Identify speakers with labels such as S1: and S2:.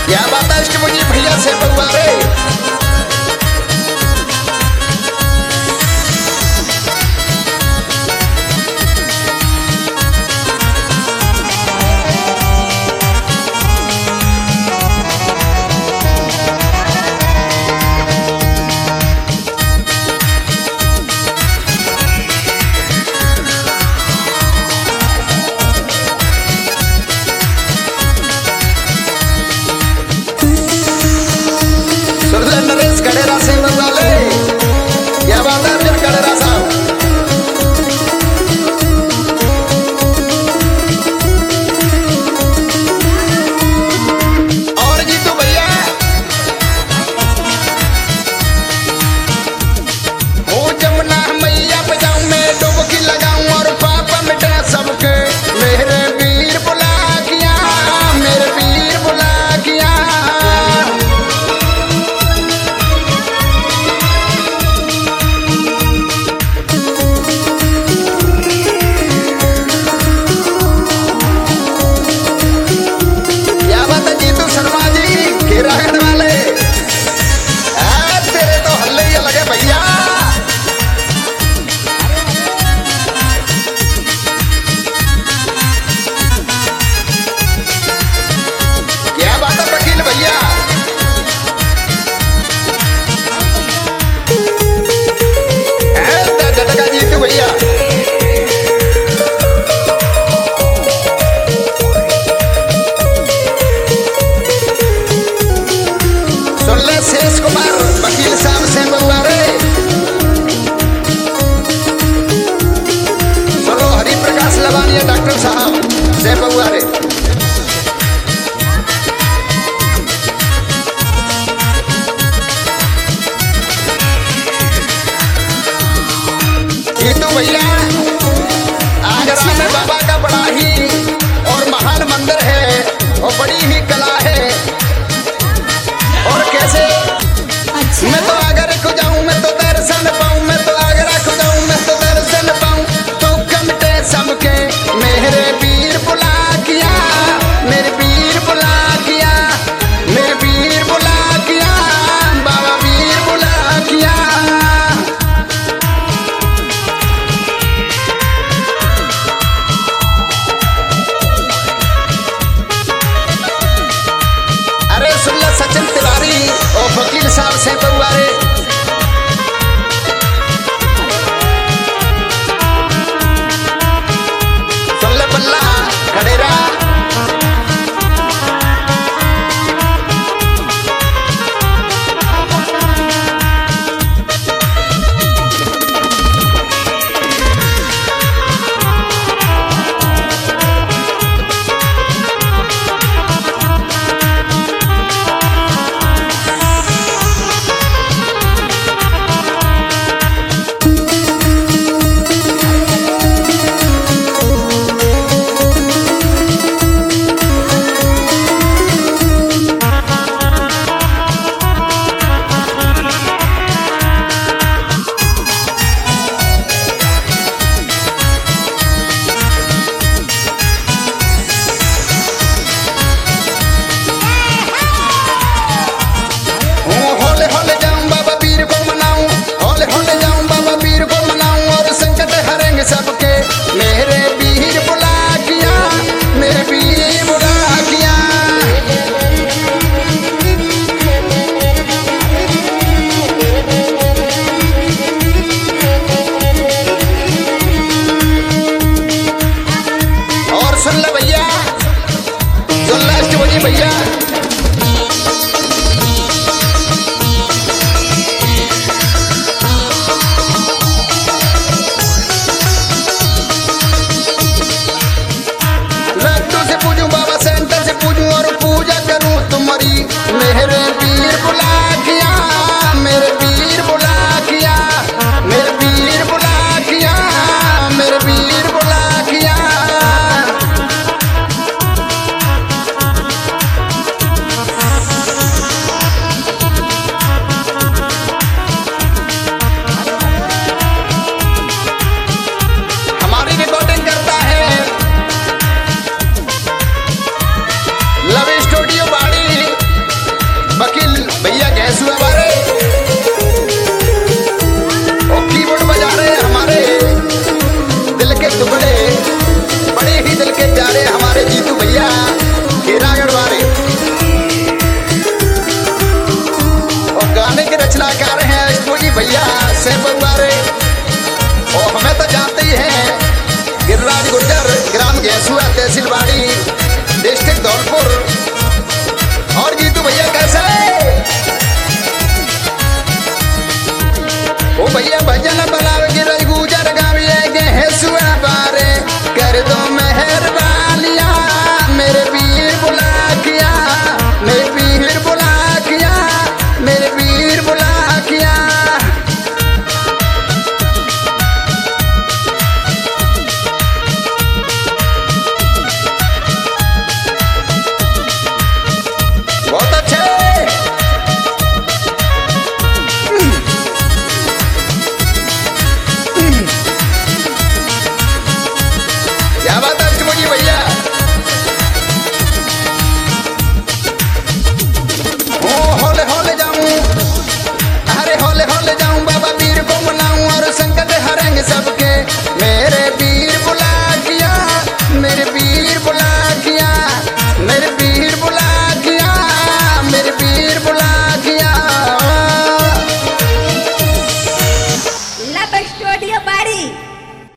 S1: क्या बात है इष्ट मुझे भैया से बउआ रे। नरेश कड़ेरा से बउआ ले। क्या बात है अर्जुन कड़ेरा साहब। और जीतू भैया ओ जमुना मैया पे जाऊं मैं डुबकी लगाऊं और पापा मिटा सबके। मेरे वीर बुला किया, मेरे वीर बुला किया। क्या बात है जीतू शर्मा जी खेरागढ़ वाले। तेरे तो हल्ले ही लगे भैया। क्या बात है वकील भैया। झटका जीतू भैया। सुन ले शेष कुमार वकील साहब से बउआ रे। सुनो हरि प्रकाश लवानिया डॉक्टर साहब से बउआ रे। जीतू भैया आगरा में बाबा का बड़ा ही और महान मंदिर है और बड़ी ही कला है। और कैसे मैं तो आगरा को जाऊं, मैं तो दर्शन पाऊं, मैं तो आगरा को जाऊं, मैं तो दर्शन पाऊं। तो कमटे सबके मेरे वीर बुला किया, मेरे वीर बुला किया, मेरे वीर बुला किया, बाबा वीर बुला किया। अरे सुन ले सचिन तिवारी और वकील साहब से बउआ रे। सुन ले बल्ला खड़ेरा। होले होले जाऊं बाबा वीर को मनाऊं, होले होले जाऊं बाबा वीर को मनाऊं और संकट हरेंगे सबके। मेरे वीर बुला किया, मेरे वीर बुला किया। और सुन ले भैया, सुन ले अष्टभुजी भैया। लड्डू से पूजूं बाबा सेंटर से पूजूं और पूजा करूं तुम्हारी। मेरे वीर बुला किया, मेरे वीर बुला किया, मेरे वीर बुला किया, मेरे वीर बुला किया। बिछुआ तहसील बाड़ी डिस्ट्रिक्ट धौलपुर